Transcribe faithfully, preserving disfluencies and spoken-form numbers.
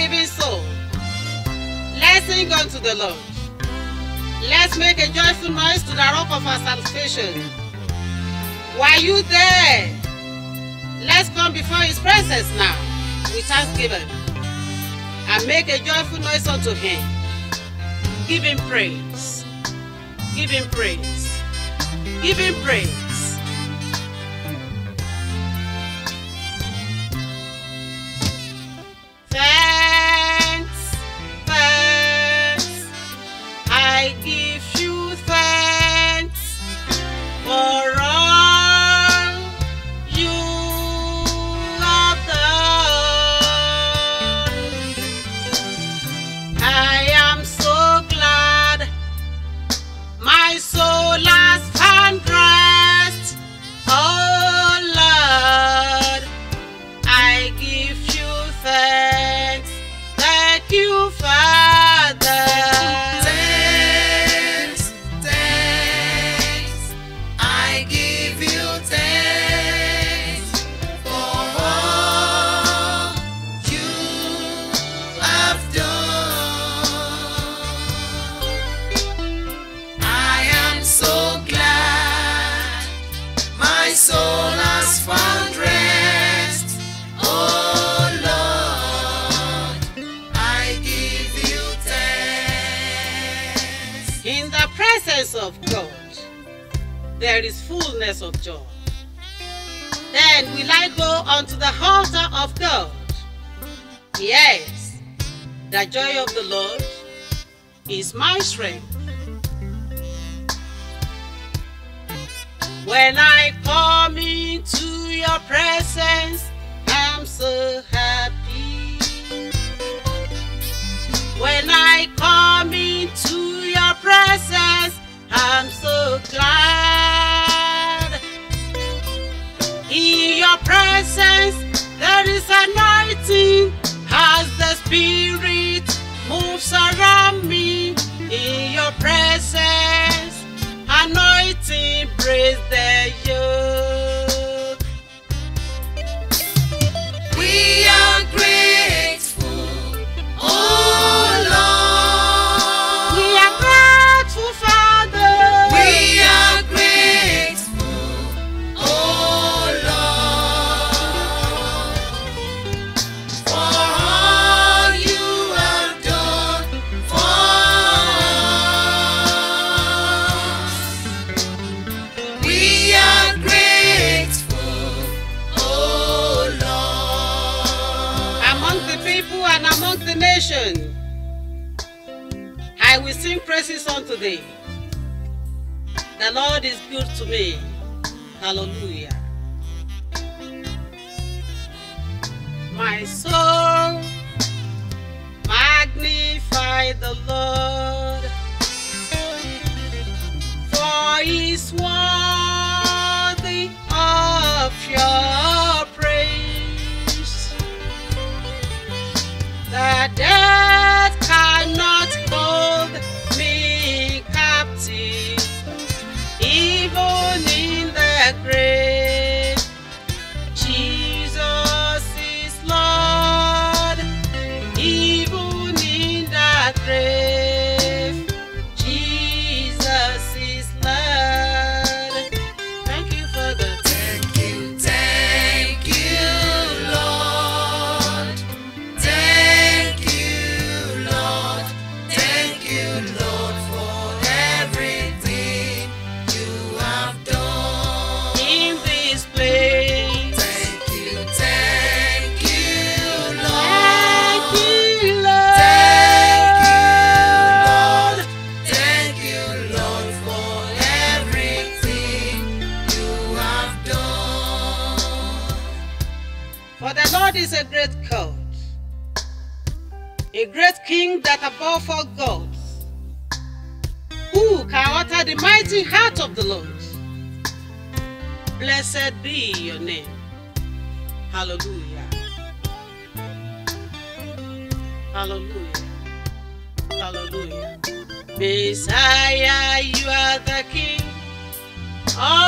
living soul, let's sing unto the Lord. Let's make a joyful noise to the rock of our salvation. Were you there? Let's come before his presence now with thanksgiving and make a joyful noise unto him. Give him praise. Give him praise. Give him praise. Thanks, thanks. I give you thanks for all you have done. I am so glad my soul has found rest. Oh Lord, I give you thanks. Thank you, Father. Thanks, thanks. I give you thanks for all you have done. I am so glad my soul has found rest. Oh Lord, I give you thanks. In the presence of God, there is fullness of joy. Then will I go unto the altar of God. Yes, the joy of the Lord is my strength. When I come into your presence, I'm so happy. When I come into your presence, I'm so glad. In your presence, there is anointing as the Spirit moves around me. In your presence, anointing breaks the yoke. We are grateful, oh Lord. We are grateful, Father. We are grateful, oh Lord, for all you have done for us. We are grateful, oh Lord. Among the people and among the nation, I will sing praises unto thee. The Lord is good to me. Hallelujah. My soul magnify the Lord, for he is worthy of your praise. The death cannot hold me captive, even in the grave. Jesus is Lord, even in the grave. Jesus is Lord. Thank you, Father. Thank you, thank you, Lord. Thank you, Lord. Thank you, Lord, for everything you have done In this place. Thank you, thank you, Thank Lord. you, Lord. Thank you, Lord. Thank you, Lord, for everything you have done. For the Lord is a great God, a great King that above all gods. Who can utter the mighty heart of the Lord? Blessed be your name. Hallelujah. Hallelujah. Hallelujah. Messiah, you are the King of